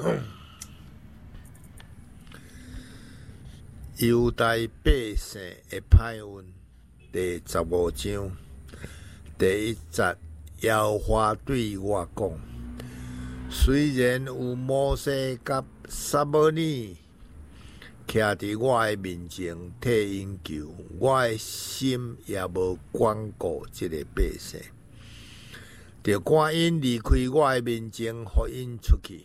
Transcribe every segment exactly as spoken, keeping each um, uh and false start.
犹太百姓的歹运第十五章第一节，耶和华对我讲：虽然有摩西甲撒母耳徛伫我的面前替因求，我的心也无管顾这个百姓，就赶因离开我的面前，互因出去。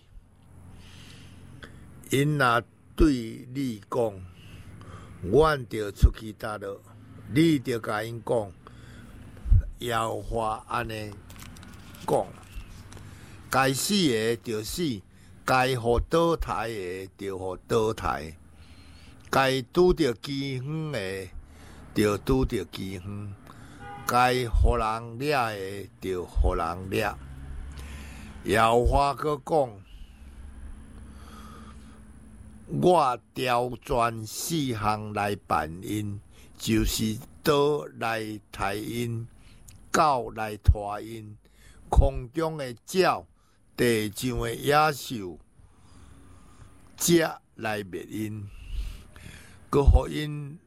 因若对你讲，阮着出去叨落，你着甲因讲，耶和华安尼讲：该死的着死，该互倒台的着互倒台，该拄着饥荒的着拄着饥荒，该互人掠的着互人掠。耶和华阁讲：我调转四项来办因，就是刀来杀因，狗来拖因，空中的鸟、地上的野兽、蛇来灭因，佮互因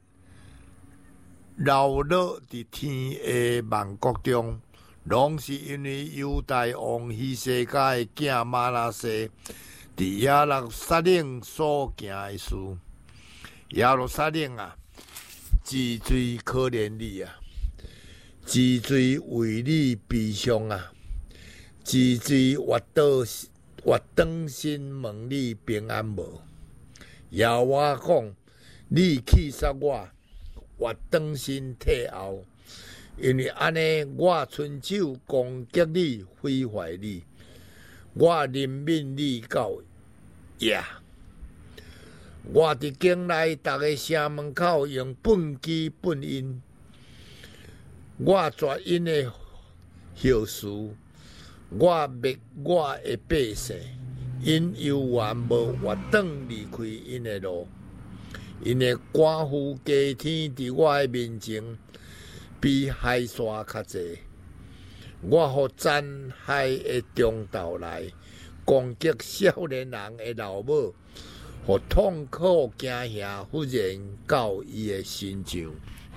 流落伫天的万国中，拢是因为犹大王希西家的囝玛拿西伫耶路撒冷所行的事。耶路撒冷啊，之罪可怜你啊，之罪为你悲伤啊，之罪活倒活转身问你平安无？耶和华讲：你气杀我，活转身退后，因为安尼我伸手攻击你，毁坏你，我任命你到夜。我伫境内逐个城门口用粪箕粪因，我绝因的后事，我灭我的百姓，因犹原无活转离开因的路。因的寡妇加添伫我的面前，比海沙较济。我互残害的中道来攻击少年人的老母，互痛苦惊吓忽然到伊的身上。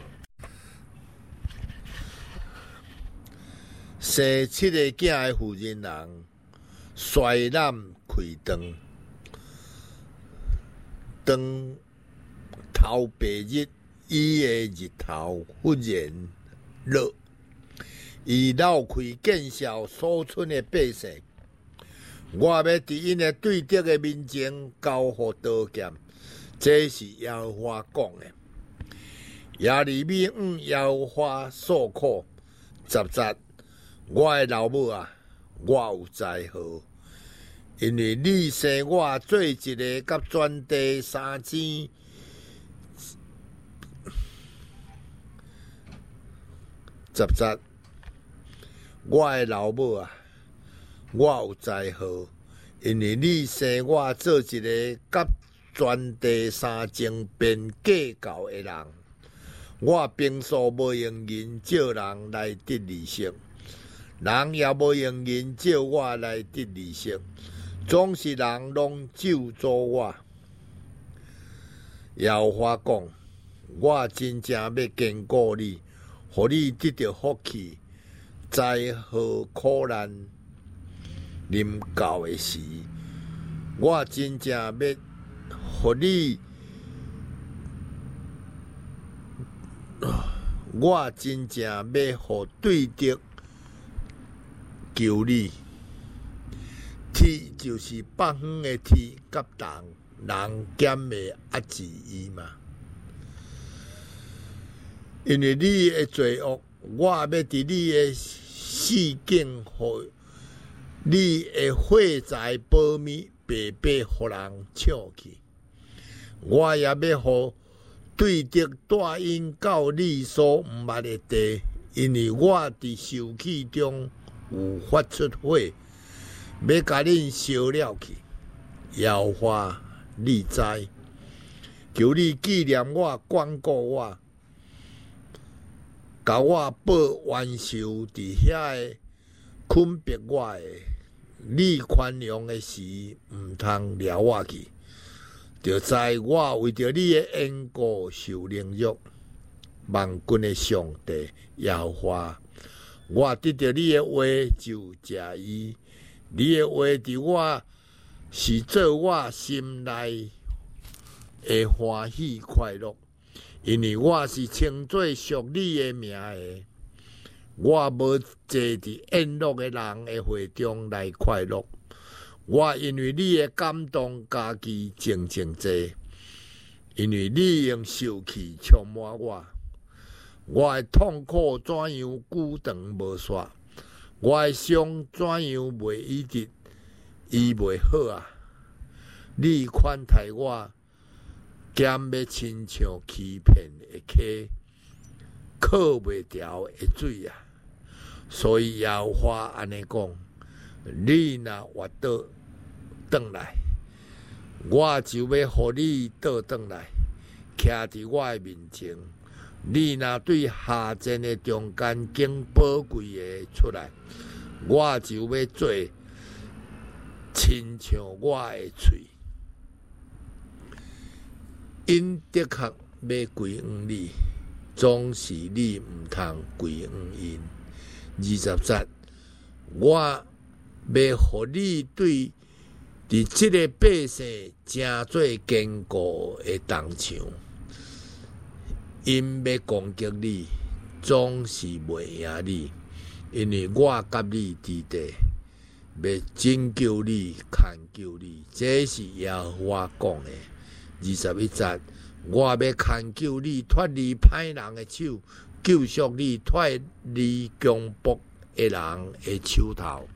生七个囝的妇人人，衰懒开灯，当头白日，伊的日头忽然落，伊绕开见笑所剩的百姓。我要伫因的对敌的面前交互刀剑，这是耶和华讲的。耶利米向耶和华诉苦，十节，我的老母啊，我有灾祸，因为你生我做一个甲全地三千十节，我的老母啊，我有灾祸，因为你生我做一个甲全地三千遍计较的人。我平素无用银借人来得利息，人也无用银借我来得利息，总是人拢咒诅我。耶和华讲：我真正要坚固你，互你得到福气，灾祸苦难临到的时，我真正要互你，我真正要互对敌求你。天就是北方的天，甲人人减袂压制伊嘛。因为你的罪恶，我要伫你的四境，互你的火柴保密，白白互人抢去。我也要互对敌带因到你所毋捌的地，因为我伫受气中有发出火，要甲恁烧了去。耶和华，你知，求你纪念我，管顾我，甲我报冤仇伫遐个困逼我的你宽容的时，毋通撩我去，就知我为着你的缘故受凌辱。万军的上帝耶和华，我得到你的话就食伊，你的话伫我是做我心内的欢喜快乐，因为我是称作属你的名的。我无坐伫宴乐的人的会中来快乐，我因为你的感动家己静静坐，因为你用受气充满我。我的痛苦怎样久长无煞，我的伤怎样袂医治，医袂好啊！你款待我，减要亲像欺骗的溪，靠袂牢的水啊！所以耶和华安尼讲：你若活倒转来，我就要互你倒转来，徛伫我的面前。你若对下贱的中间拣宝贵的出来，我就要做亲像我的嘴。因的确要归于你，总是你毋通归于因。二十节，我要互你对伫即个百姓真做坚固的东墙。因要攻击你，总是袂赢你，因为我甲你伫地，要拯救你、牵救你。这是耶和华讲的。二十一节，我要牵救你，脱离歹人的手，救赎你，脱离强暴的人的手头。